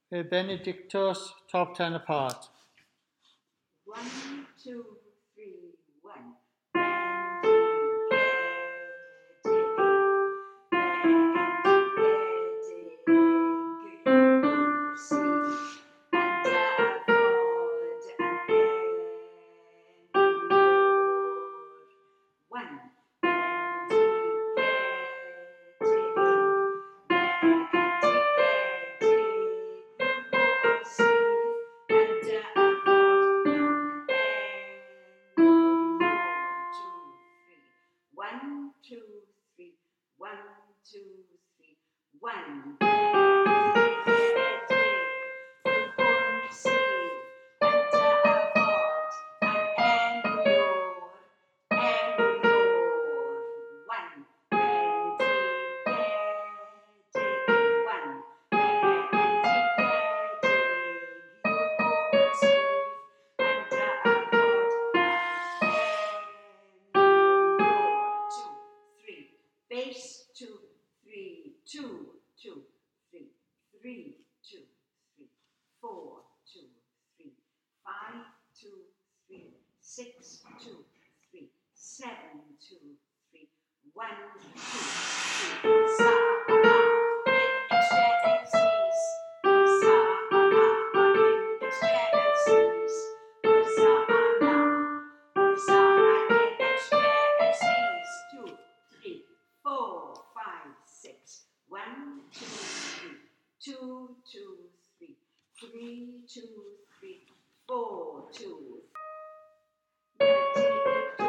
Benedictus top 10 apart. 1, 2, 3, 1. One, two, three. 1, 2, 3. 1. Base 2, 3, 2, 2, 3, 3, 2, 3, 4, 2, 3, 5, 2, 3, 6, 2, 3, 7, 2, 3, 1, 2, 3. Sa, excelsis. Sa, excelsis. Hosanna, Hosanna in excelsis. 2, 3, 4, 5, 6. 1, 2, 3. 2, 2, 3. 3, 2, 3. 4, 2.